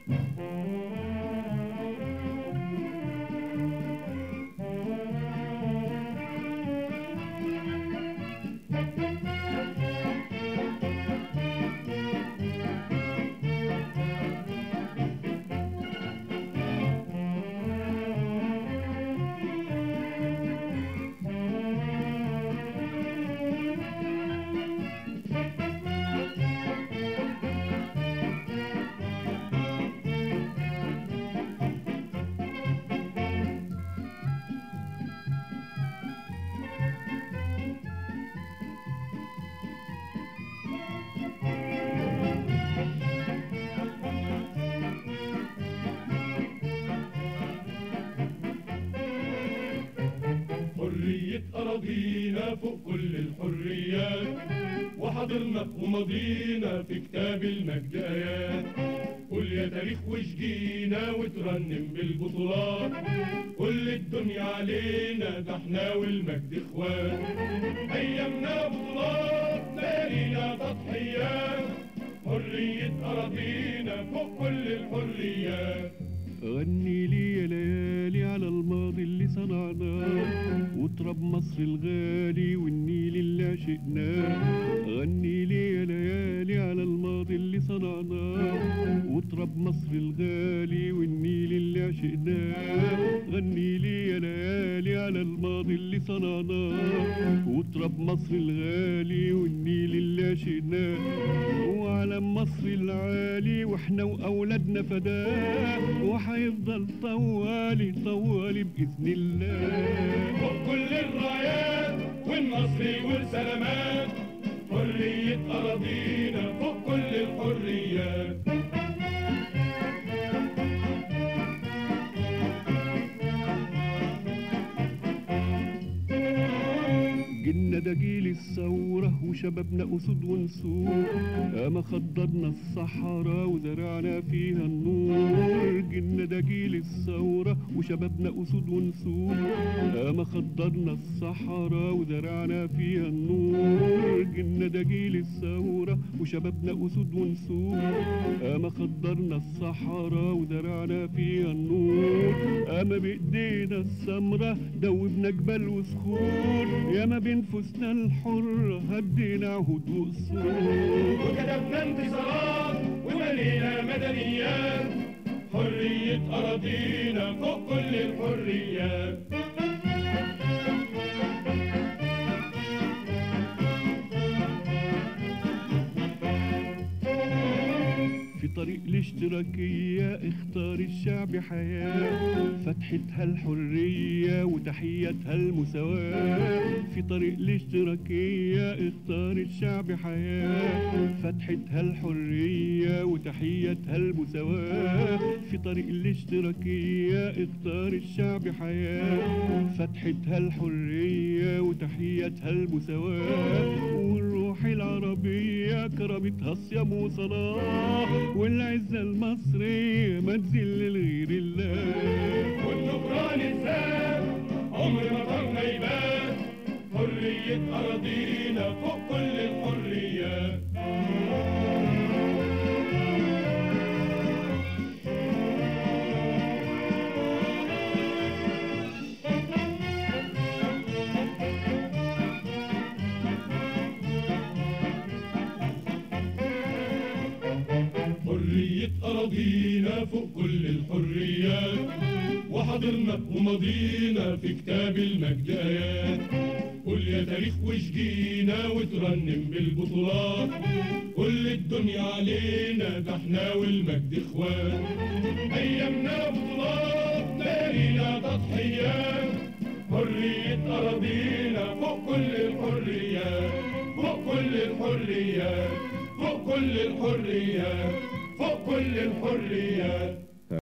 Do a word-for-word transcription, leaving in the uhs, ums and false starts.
حرية أراضينا فوق كل الحريات، وحضرنا وماضينا في كتاب المجد آيات. قول يا تاريخ وشجينا وترنم بالبطولات، كل الدنيا علينا ده احنا والمجد اخوات. أيامنا بطولات ليالينا تضحيات، حرية أراضينا فوق كل الحريات. غني لي يا ليالي على الماضي اللي صنعناه، وتراب مصر الغالي والنيل اللي عشقناه. غني لي يا ليالي على الماضي اللي صنعناه، وتراب مصر الغالي والنيل اللي عشقناه. غني لي يا ليالي على الماضي اللي صنعناه، وتراب مصر الغالي والنيل اللي عشقناه. وعلم مصر العالي واحنا واولادنا فداه، وحيفضل طوالي طوالي بإذن الله. فوق كل الرايات والنصر والسلامات، حرية أراضينا فوق كل الحريات. جيلنا ده جيل الثورة وشبابنا أسود ونسور، أما خضرنا الصحراء وزرعنا فيها النور. جيلنا ده جيل الثورة وشبابنا أسود ونسور، أما خضرنا الصحراء وزرعنا فيها النور. جيلنا ده جيل الثورة وشبابنا أسود ونسور، أما خضرنا الصحراء وزرعنا فيها النور. أما بإيدينا السمرة دوبنا جبال وصخور، ياما بنفوسنا الحرة هدينا عهود وقصور. وكتبنا انتصارات وملينا مدنيات، حرية أراضينا فوق كل الحريات. في طريق الاشتراكية اختار الشعب حياة، فتحتها الحرية وتحيتها المساواة. في طريق الاشتراكية اختار الشعب حياة، فتحتها الحرية وتحيتها المساواة. في طريق الاشتراكية اختار الشعب حياة، فتحتها الحرية وتحيتها المساواة. والروح العربية كرمتها الصيام وصلاة، والعزة المصرية ما تذل لغير الله. والنكران الزاد عمر ما طرنا يبات، حرية أراضينا فوق كل الحريات. حرية أراضينا فوق كل الحريات، وحضرنا وماضينا في كتاب المجد آيات. قول يا تاريخ وشجينا وترنم بالبطولات، كل الدنيا علينا ده احنا والمجد اخوات. أيامنا بطولات ليالينا تضحيات، حرية أراضينا فوق كل الحريات. فوق كل الحريات، فوق كل الحريات، فوق كل الحريات.